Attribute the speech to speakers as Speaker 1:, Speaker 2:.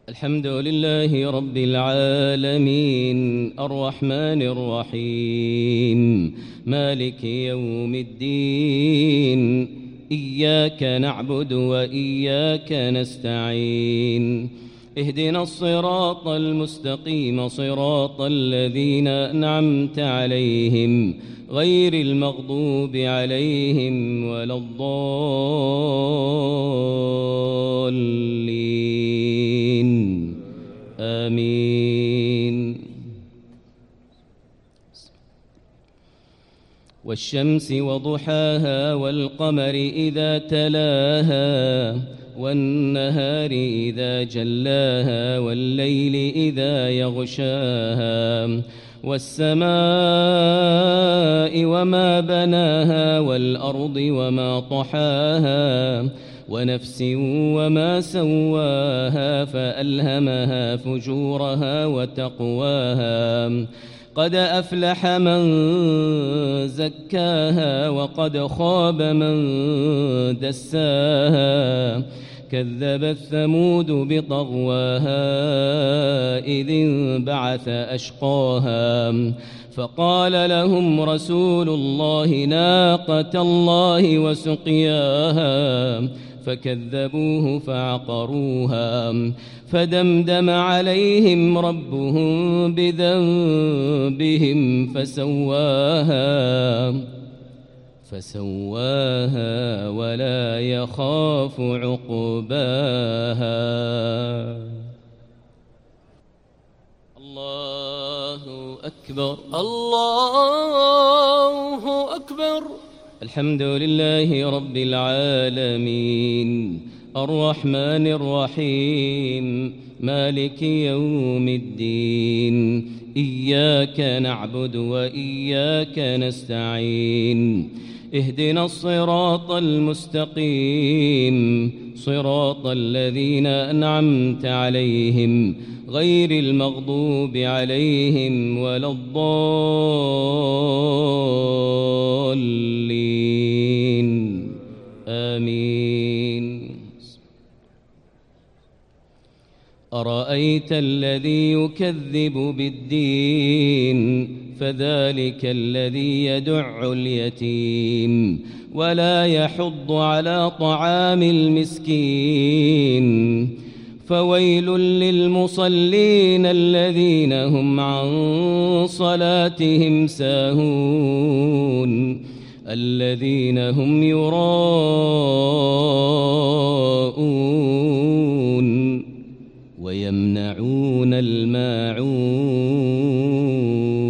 Speaker 1: الحمد لله رب العالمين الرحمن الرحيم مالك يوم الدين إياك نعبد وإياك نستعين اهدنا الصراط المستقيم صراط الذين أنعمت عليهم غير المغضوب عليهم ولا الضالين آمين. والشمس وضحاها والقمر إذا تلاها والنهار إذا جلاها والليل إذا يغشاها والسماء وما بناها والأرض وما طحاها ونفس وما سواها فألهمها فجورها وتقواها قد أفلح من زكاها وقد خاب من دساها كذبت ثمود بطغواها إذ انبعث أشقاها فقال لهم رسول الله ناقة الله وسقياها فكذبوه فعقروها فدمدم عليهم ربهم بذنبهم فسواها ولا يخاف عقباها. الله أكبر
Speaker 2: الله أكبر.
Speaker 1: الحمد لله رب العالمين الرحمن الرحيم مالك يوم الدين إياك نعبد وإياك نستعين اهدنا الصراط المستقيم صراط الذين أنعمت عليهم غير المغضوب عليهم ولا الضالين آمين. أرأيت الذي يكذب بالدين فذلك الذي يدع اليتيم ولا يحض على طعام المسكين فويل للمصلين الذين هم عن صلاتهم ساهون الذين هم يراءون ويمنعون الماعون